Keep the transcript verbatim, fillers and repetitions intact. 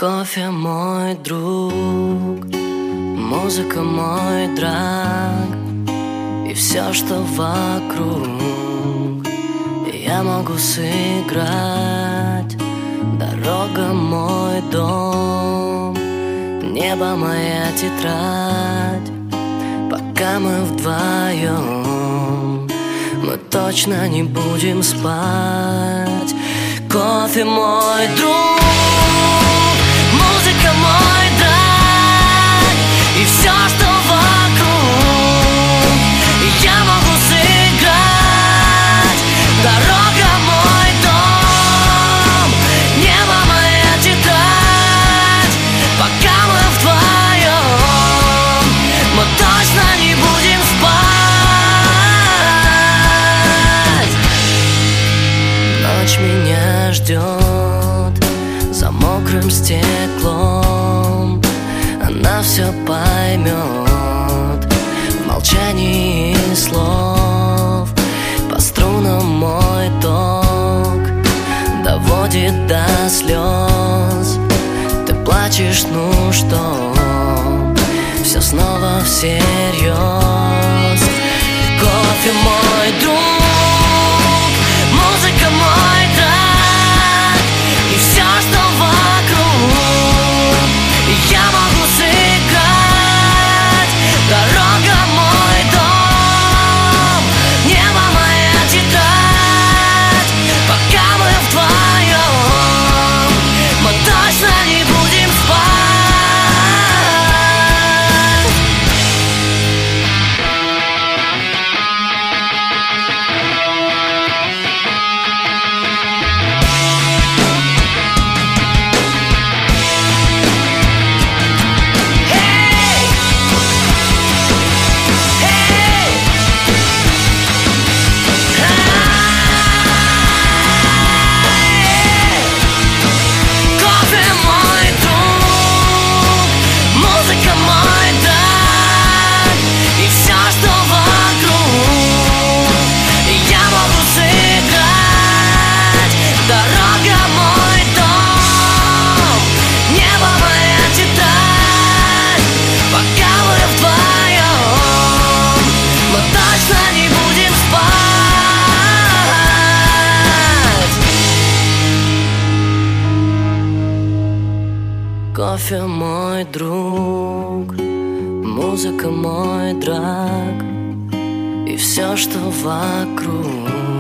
Кофе мой друг, музыка мой драг, и все, что вокруг, я могу сыграть. Дорога мой дом, небо моя тетрадь. Пока мы вдвоем, мы точно не будем спать. Кофе мой друг, музыка мой драг, и все, что вокруг, я могу сыграть. Дорога мой дом, небо моя тетрадь. Пока мы вдвоем, мы точно не будем спать. Ночь меня ждет за мокрым стеклом. Она все поймет в молчании слов. По струнам мой ток доводит до слез. Ты плачешь, ну что, все снова всерьез. Кофе мой друг, музыка мой драг, и все, что вокруг, я могу сыграть. Дорога мой дом, небо моя тетрадь. Пока мы вдвоем, мы точно не будем спать. Кофе мой друг, музыка мой драг, и все, что вокруг.